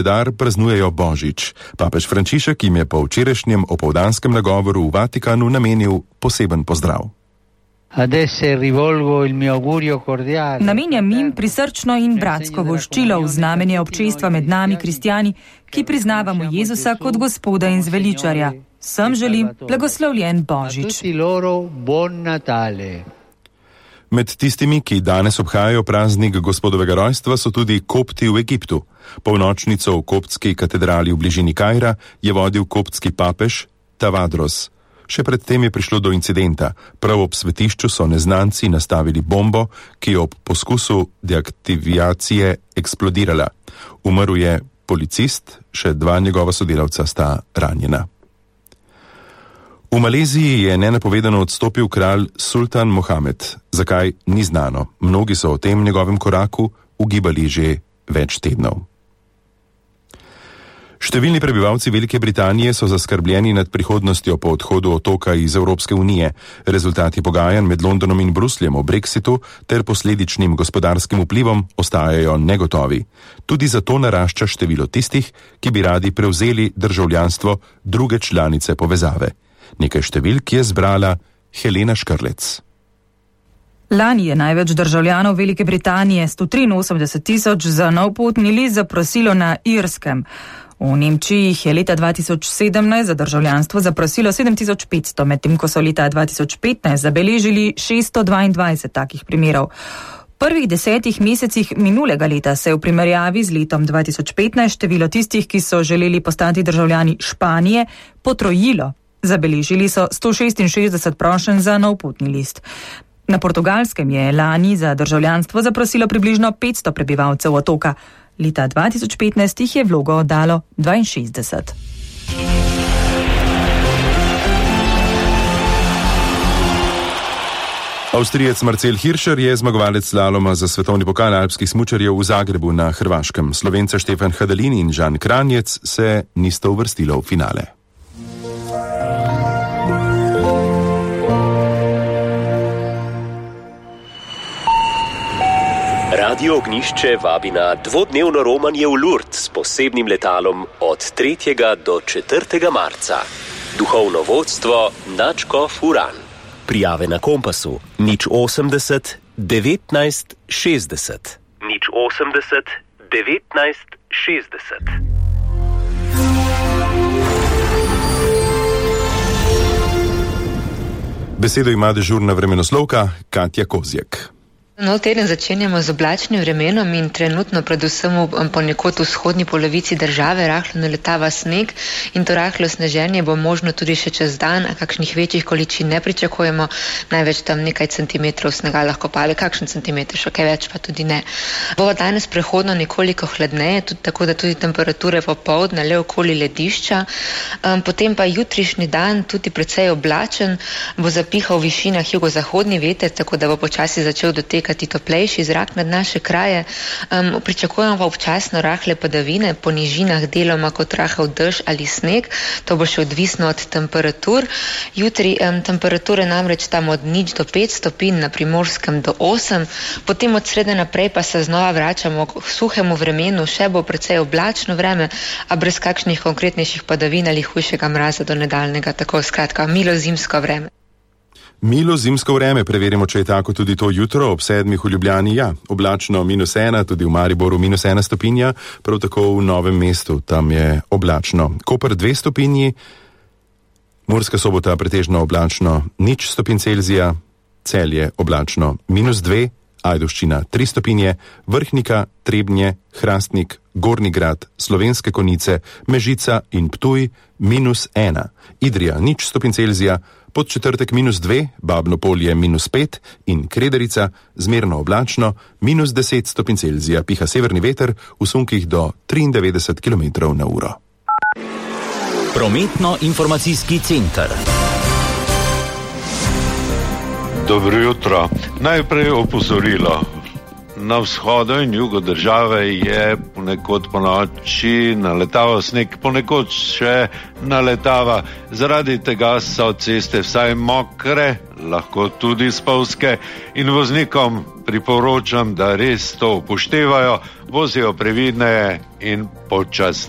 Dar praznujejo Božič. Papež Frančišek jim je po včerajšnjem opoldanskem nagovoru v Vatikanu namenil poseben pozdrav. Namenjam jim prisrčno in bratsko voščilo v znamenje občestva med nami, kristjani, ki priznavamo Jezusa kot Gospoda in zveličarja. Vsem želim blagoslovljen Božič. Med tistimi, ki danes obhajajo praznik Gospodovega rojstva, so tudi kopti v Egiptu. Polnočnico v koptski katedrali v bližini Kaira je vodil koptski papež Tavadros. Še predtem je prišlo do incidenta. Prav ob svetišču so neznanci nastavili bombo, ki je ob poskusu deaktivacije eksplodirala. Umrl je policist, še 2 njegova sodelavca sta ranjena. V Maleziji je nenapovedano odstopil kralj Sultan Mohamed. Zakaj, ni znano. Mnogi so o tem njegovem koraku ugibali že več tednov. Številni prebivalci Velike Britanije so zaskrbljeni nad prihodnostjo po odhodu otoka iz Evropske unije. Rezultati pogajanj med Londonom in Brusljem o Brexitu ter posledičnim gospodarskim vplivom ostajajo negotovi. Tudi zato narašča število tistih, ki bi radi prevzeli državljanstvo druge članice povezave. Nekaj številk je zbrala Helena Škrlec. Lani je največ državljanov Velike Britanije, 183.000, za nov potni list zaprosilo na Irskem. V Nemčiji jih je leta 2017 za državljanstvo zaprosilo 7.500, medtem ko so leta 2015 zabeležili 622 takih primerov. V prvih 10 mesecih minulega leta se je v primerjavi z letom 2015 število tistih, ki so želeli postati državljani Španije, potrojilo. Zabeležili so 166 prošenj za nov potni list. Na Portugalskem je lani za državljanstvo zaprosilo približno 500 prebivalcev otoka. Leta 2015 jih je vlogo oddalo 62. Avstrijec Marcel Hirscher je zmagovalec slaloma za svetovni pokal alpskih smučarjev v Zagrebu na Hrvaškem. Slovenca Štefan Hadalin in Žan Kranjec se nista uvrstila v finale. Radio Ognjišče vabi na dvodnevno romanje v Lourdes s posebnim letalom od 3. do 4. marca. Duhovno vodstvo Nadškof Uran. Prijave na Kompasu 080 19 60. 080 19 60. Besedo ima dežurna vremenoslovka Katja Kozjek. Nov teden začenjamo z oblačnim vremenom in trenutno predvsem ponekod v vzhodni polovici države rahlo naletava sneg in to rahlo sneženje bo možno tudi še čez dan, a kakšnih večjih količin ne pričakujemo, največ tam nekaj centimetrov snega lahko pade, kakšen centimeter, še kaj več pa tudi ne. Bo danes prehodno nekoliko hladneje, tudi tako da tudi temperature popoldne le okoli ledišča, potem pa jutrišnji dan tudi precej oblačen, bo zapihal v višinah jugozahodni veter, tako da bo počasi začel dotekati toplejši zrak nad naše kraje. Pričakujemo pa občasno rahle padavine, po nižinah deloma kot rahel dež ali sneg. To bo še odvisno od temperatur. Jutri temperature namreč tam od 0 do 5 stopinj, na Primorskem do 8. Potem od srede naprej pa se znova vračamo k suhemu vremenu, še bo precej oblačno vreme, a brez kakšnih konkretnejših padavin ali hujšega mraza do nadaljnega, tako skratka milo zimsko vreme. Milo zimsko vreme, preverimo, če je tako tudi to jutro ob 7 v Ljubljani. Ja, oblačno -1, tudi v Mariboru -1 stopinja, prav tako v Novem mestu, tam je oblačno. Koper 2 stopinji, Murska Sobota pretežno oblačno 0 stopinj Celzija, Celje oblačno -2, Ajdovščina 3 stopinje, Vrhnika, Trebnje, Hrastnik, Gornji Grad, Slovenske Konjice, Mežica in Ptuj -1, Idrija 0 stopinj Celzija, Podčetrtek -2, Babno Polje -5 in Krederica zmerno oblačno -10 stopinj Celzija, piha severni veter v sunkih do 93 km/h. Prometno-informacijski center. Dobro jutro. Najprej opozorilo. Na vzhodu in jugu države je ponekod po noči naletava sneg, ponekod še naletava. Zaradi tega so ceste vsaj mokre, lahko tudi spolzke, in voznikom priporočam, da res to upoštevajo, vozijo previdneje in počasneje.